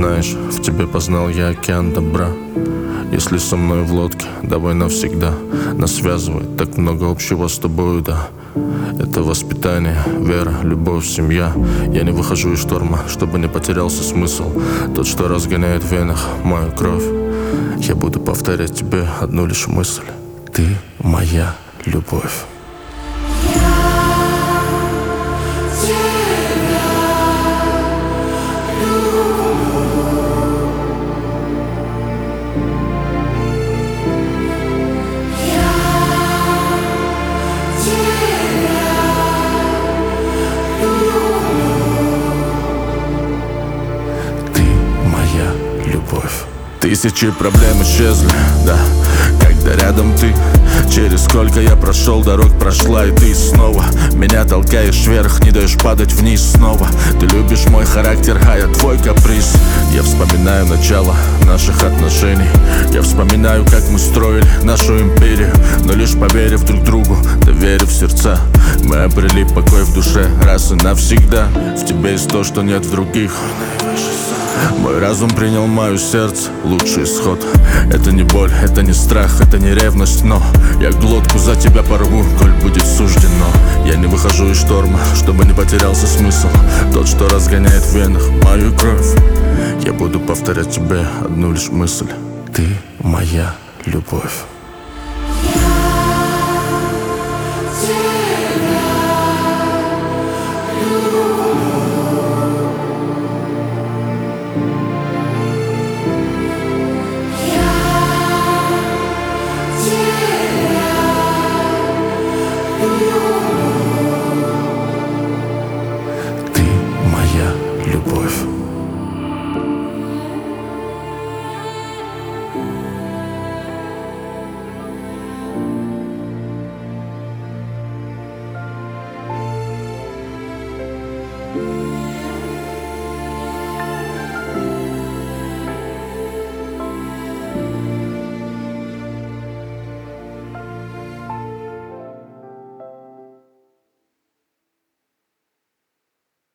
знаешь, в тебе познал я океан добра. Если со мной в лодке, давай навсегда. Нас связывает так много общего с тобою, да. Это воспитание, вера, любовь, семья. Я не выхожу из шторма, чтобы не потерялся смысл. Тот, что разгоняет в венах мою кровь. Я буду повторять тебе одну лишь мысль: ты моя любовь. Тысячи проблем исчезли, да, когда рядом ты. Через сколько я прошел дорог, прошла и ты снова меня толкаешь вверх, не даешь падать вниз снова. Ты любишь мой характер, а я твой каприз. Я вспоминаю начало наших отношений. Я вспоминаю, как мы строили нашу империю. Но лишь поверив друг другу, доверив сердца, мы обрели покой в душе раз и навсегда. В тебе есть то, что нет в других. Мой разум принял мое сердце, лучший исход. Это не боль, это не страх, это не ревность, но я глотку за тебя порву, коль будет суждено. Я не выхожу из шторма, чтобы не потерялся смысл. Тот, что разгоняет в венах мою кровь. Я буду повторять тебе одну лишь мысль: ты моя любовь. Ты моя любовь.